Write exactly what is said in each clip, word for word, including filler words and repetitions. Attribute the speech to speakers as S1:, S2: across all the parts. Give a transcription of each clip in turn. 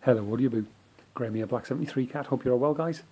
S1: Hello, what are you about? Graham here, Black seventy-three Cat. Hope you're all well, guys.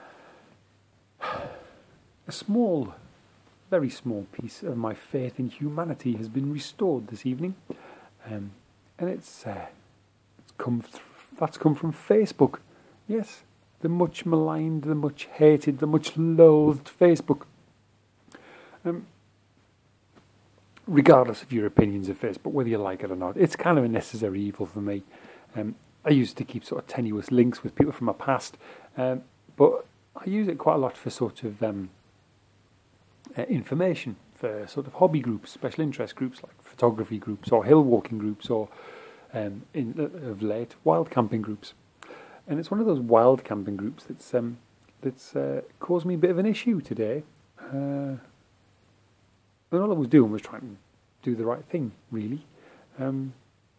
S1: A small, very small piece of my faith in humanity has been restored this evening, um, and it's uh, it's come th- that's come from Facebook. Yes, the much maligned, the much hated, the much loathed Facebook. Um, regardless of your opinions of Facebook, whether you like it or not, it's kind of a necessary evil for me. Um, I used to keep sort of tenuous links with people from my past, um, but I use it quite a lot for sort of um, uh, information, for sort of hobby groups, special interest groups like photography groups or hill walking groups or, um, in uh, of late, wild camping groups. And it's one of those wild camping groups that's um, that's uh, caused me a bit of an issue today. Uh, and all I was doing was trying to do the right thing, really. Um,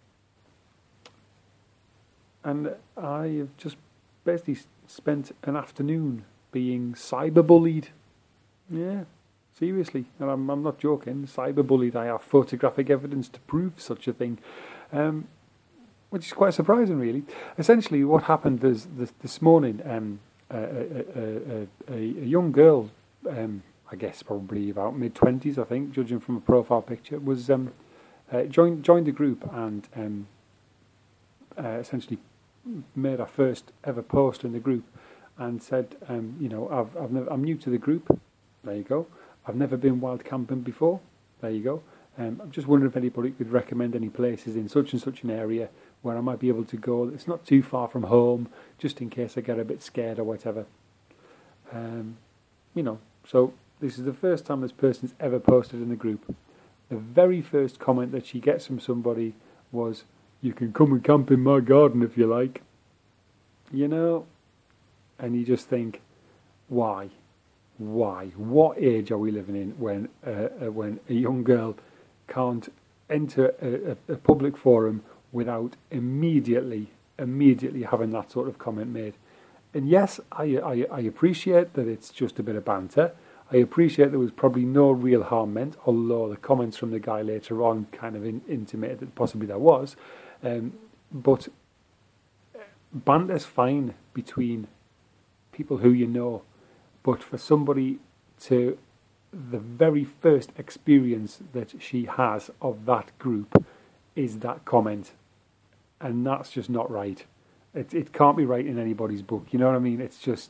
S1: And I have just basically spent an afternoon being cyberbullied. Yeah, seriously. And I'm, I'm not joking. Cyberbullied. I have photographic evidence to prove such a thing. Um, which is quite surprising, really. Essentially, what happened is this, this morning, um, a, a, a, a, a young girl, um, I guess probably about mid-twenties, I think, judging from a profile picture, was um, uh, joined, joined the group and um, uh, essentially made our first ever post in the group and said, um, you know, I've, I've never, I'm new to the group. There you go. I've never been wild camping before. There you go. Um, I'm just wondering if anybody could recommend any places in such and such an area where I might be able to go. It's not too far from home, just in case I get a bit scared or whatever. Um, you know, so this is the first time this person's ever posted in the group. The very first comment that she gets from somebody was, "You can come and camp in my garden if you like." You know, and you just think, why? Why? What age are we living in when uh, uh, when a young girl can't enter a, a, a public forum without immediately, immediately having that sort of comment made? And yes, I, I, I appreciate that it's just a bit of banter. I appreciate there was probably no real harm meant, although the comments from the guy later on kind of in, intimated that possibly there was. Um, but banter's fine between people who you know, but for somebody to, the very first experience that she has of that group is that comment, and that's just not right. It it can't be right in anybody's book. You know what I mean? It's just,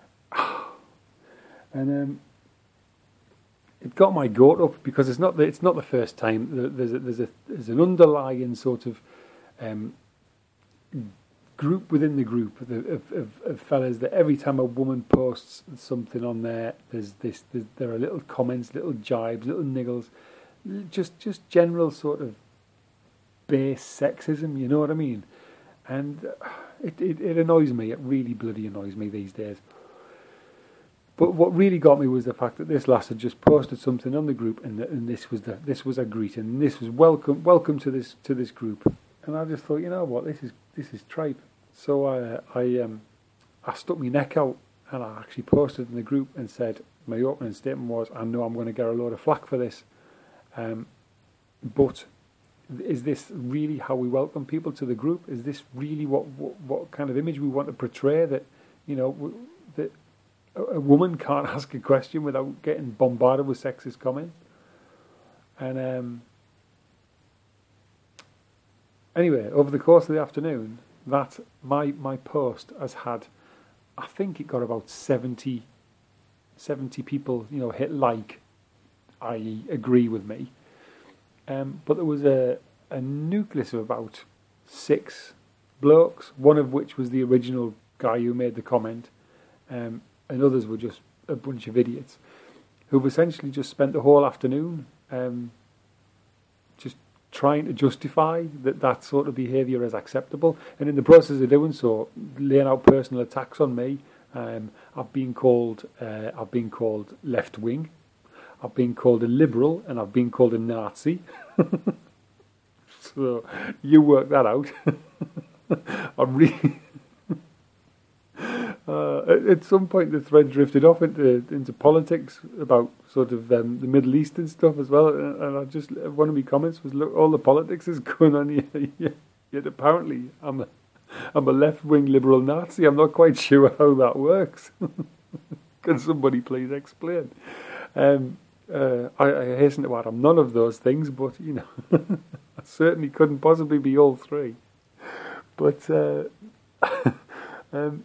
S1: and um, it got my goat up because it's not the, it's not the first time. There's a, there's a there's an underlying sort of Um, group within the group of, of, of, of fellas that every time a woman posts something on there, there's this, there's, there are little comments, little jibes, little niggles, just just general sort of base sexism. You know what I mean? And it, it it annoys me. It really bloody annoys me these days. But what really got me was the fact that this lass had just posted something on the group, and, the, and this was the this was a greeting, and this was welcome welcome to this to this group. And I just thought, you know what, this is this is tripe. So I I um I stuck my neck out and I actually posted in the group and said, my opening statement was, I know I'm going to get a load of flack for this, um, but is this really how we welcome people to the group? Is this really what what, what kind of image we want to portray? That, you know, w- that a, a woman can't ask a question without getting bombarded with sexist comments? And um. Anyway, over the course of the afternoon, that my my post has had, I think it got about seventy, seventy people, you know, hit like, that is agree with me. Um, but there was a, a nucleus of about six blokes, one of which was the original guy who made the comment, um, and others were just a bunch of idiots who've essentially just spent the whole afternoon um, just trying to justify that that sort of behaviour is acceptable, and in the process of doing so, laying out personal attacks on me. Um, I've been called, uh, I've been called left wing, I've been called a liberal, and I've been called a Nazi. So you work that out. I'm really. Uh, at some point, the thread drifted off into into politics about sort of um, the Middle East and stuff as well. And, and I just one of my comments was, "Look, all the politics is going on here, yet apparently I'm a, I'm a left-wing liberal Nazi. I'm not quite sure how that works. Can somebody please explain? Um, uh, I, I hasten to add, I'm none of those things, but, you know, I certainly couldn't possibly be all three. But, uh, um,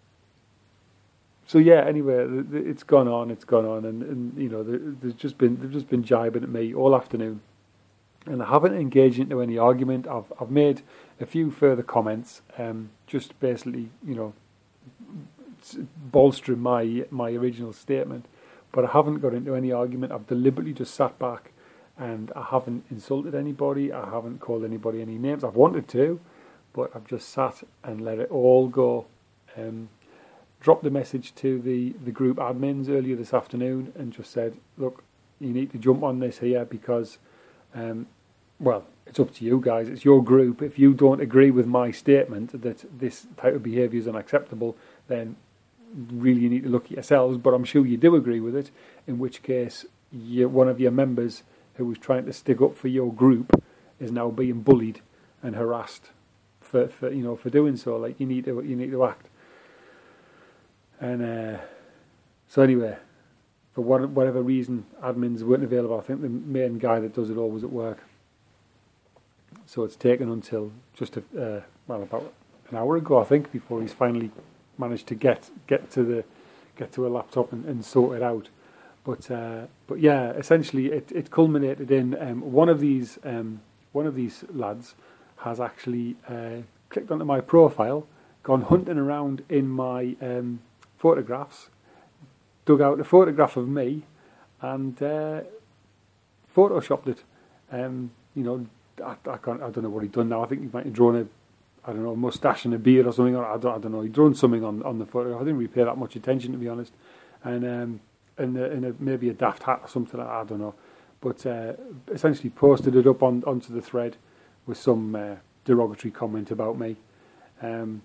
S1: so yeah, anyway, it's gone on, it's gone on, and, and you know, there's just been, they've just been jibing at me all afternoon. And I haven't engaged into any argument. I've I've made a few further comments, um, just basically, you know, bolstering my my original statement. But I haven't got into any argument. I've deliberately just sat back, and I haven't insulted anybody. I haven't called anybody any names. I've wanted to, but I've just sat and let it all go. Um, dropped a message to the, the group admins earlier this afternoon and just said, look, you need to jump on this here because... Um, well, it's up to you guys. It's your group. If you don't agree with my statement that this type of behaviour is unacceptable, then really you need to look at yourselves. But I'm sure you do agree with it, in which case you, one of your members who was trying to stick up for your group is now being bullied and harassed for, for you know for doing so. Like you need to you need to act. And uh, so anyway. For whatever reason, admins weren't available. I think the main guy that does it all was at work. So it's taken until just a, uh, well about an hour ago, I think, before he's finally managed to get get to the get to a laptop and, and sort it out. But uh, but yeah, essentially it, it culminated in um, one of these um, one of these lads has actually uh, clicked onto my profile, gone hunting around in my um, photographs. Dug out a photograph of me and uh, photoshopped it. Um, you know, I, I can't. I don't know what he'd done now. I think he might have drawn a, I don't know, a mustache and a beard or something. Or I don't. I don't know. He'd drawn something on, on the photograph. I didn't really pay that much attention, to be honest. And um, and, uh, and a, maybe a daft hat or something like that. I don't know. But uh, essentially posted it up on onto the thread with some uh, derogatory comment about me. Um,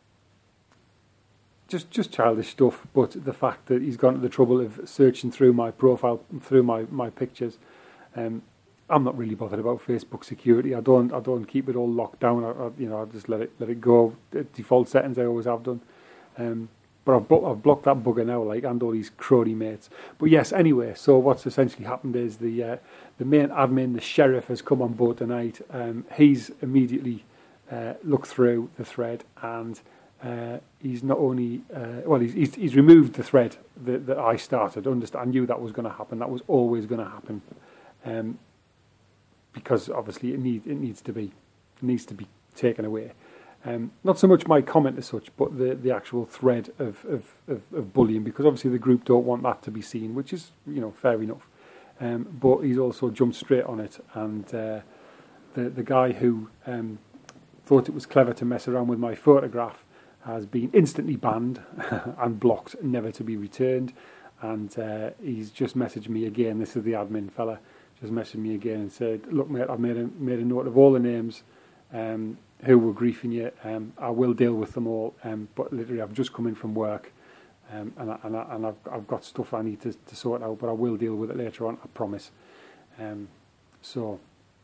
S1: Just just childish stuff, but the fact that he's gone to the trouble of searching through my profile, through my, my pictures, um, I'm not really bothered about Facebook security. I don't I don't keep it all locked down. I, I, you know, I just let it let it go. Default settings I always have done. Um, but I've, I've blocked that bugger now, like, and all these crony mates. But yes, anyway. So what's essentially happened is the uh, the main admin, the sheriff, has come on board tonight. Um, he's immediately uh, looked through the thread and. Uh, he's not only uh, well, he's, he's he's removed the thread that, that I started. Understand? I knew that was going to happen. That was always going to happen, um, because obviously it needs it needs to be it needs to be taken away. Um, not so much my comment as such, but the, the actual thread of, of, of, of bullying, because obviously the group don't want that to be seen, which is, you know, fair enough. Um, but he's also jumped straight on it, and uh, the the guy who um, thought it was clever to mess around with my photograph has been instantly banned and blocked, never to be returned. And uh, he's just messaged me again. This is the admin fella. Just messaged me again and said, "Look, mate, I've made a made a note of all the names um, who were griefing you. Um, I will deal with them all. Um, but literally, I've just come in from work, um, and I, and, I, and I've I've got stuff I need to, to sort out. But I will deal with it later on. I promise." Um, so,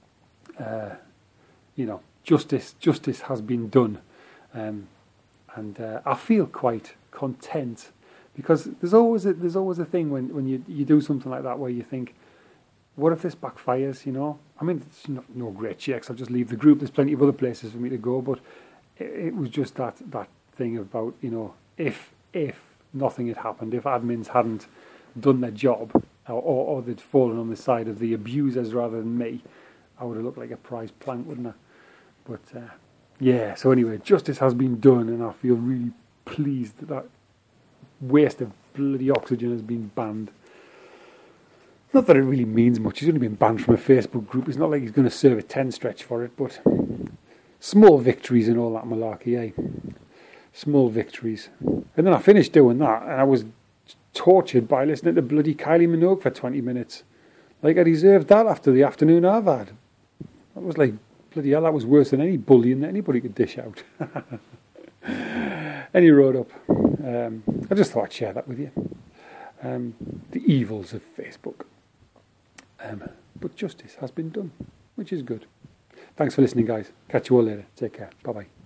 S1: uh, you know, justice justice has been done. Um, And uh, I feel quite content, because there's always a, there's always a thing when, when you you do something like that where you think, what if this backfires? You know, I mean, it's not, no great shakes. I'll just leave the group. There's plenty of other places for me to go. But it, it was just that that thing about, you know, if if nothing had happened, if admins hadn't done their job, or, or, or they'd fallen on the side of the abusers rather than me, I would have looked like a prize plank, wouldn't I? But. Uh, Yeah, so anyway, justice has been done, and I feel really pleased that that waste of bloody oxygen has been banned. Not that it really means much. He's only been banned from a Facebook group. It's not like he's going to serve a ten stretch for it, but small victories and all that malarkey, eh? Small victories. And then I finished doing that, and I was tortured by listening to bloody Kylie Minogue for twenty minutes. Like, I deserved that after the afternoon I've had. That was like... Bloody hell, that was worse than any bullying that anybody could dish out. Any road up. Um, I just thought I'd share that with you. Um, the evils of Facebook. Um, but justice has been done, which is good. Thanks for listening, guys. Catch you all later. Take care. Bye-bye.